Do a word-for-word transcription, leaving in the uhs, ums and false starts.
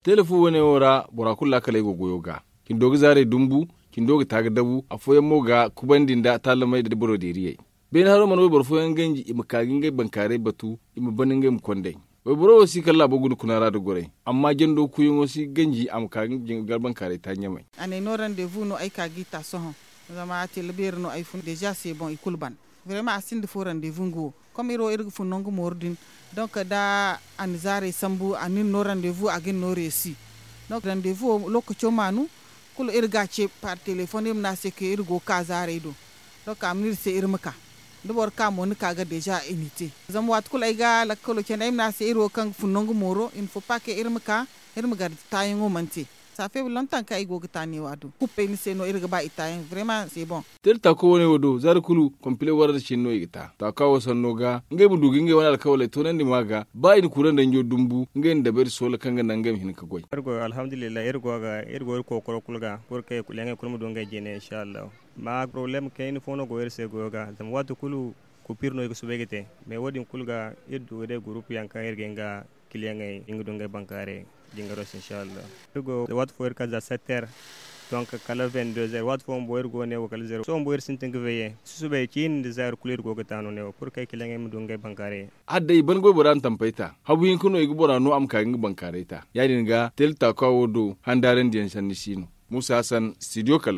telefo wone wora bora kulla kala go goyoga kin dogi zare dumbu kin dogi taga dabu afoyan moga kubandinda talamai da boro diriye ben haro man we borfo ganji imkagin gai bankare batu im banin gai mkonde we boro wasi kala bogudu kunara da gore amma jendo kuyin wasi ganji am kagin gal bankare ta nyamai ane no rendez-vous no ay kagi ta sohon zama telebir no ay fun déjà c'est bon ikulban vraiment asin de fo rendez-vous ngo comme iro irgu fun nongo mordin donc da an zare sambu anin no rendez-vous agin no resi donc rendez-vous lokaco manu kul irga ce par téléphone imna se ke irgo ka zare do donc amnir se irmaka dubor ka mo ni kaga déjà unité zam wat kul ay ga la kolo ken imna se iro kan fun nongo moro il faut pas que irmaka irmaga tayengo manti ça fait longtemps que igo gitani wadu coupe ni se no irga ba itayen vraiment c'est bon terta ko woni wodo zar kulu complet warda chinno igita ta kawo sanno ga ngai budu ngai wona alkawle to nandi maga bayi ni kuran da njo dumbu ngai da ber sola kanga nangam hin ka goy ergo alhamdulillah ergo ga ergo ko ko kulga porke kulenge kulmu do ngai jene inshallah ma problem kayni fono go erse go ga tam watu kulu kupirno ko subegete me wodi kulga eddu de groupe yanka ergenga kilenge ingudo ngai bankare dingaros inshallah ergo wat for ka za sept heures donc kala vingt-deux heures wat fo mboyer go ne o kala zero so mboyer sintin ke veye sube kin de zar couleur go gatano ne pour kay kilenge mu do ngai bankare adde ban go boran tampaita habu yin kuno igi bora no am ka ngi bankare ta yadin ga telta kawo do handaren dian shanni sino Musa Hassan, Studio Kala.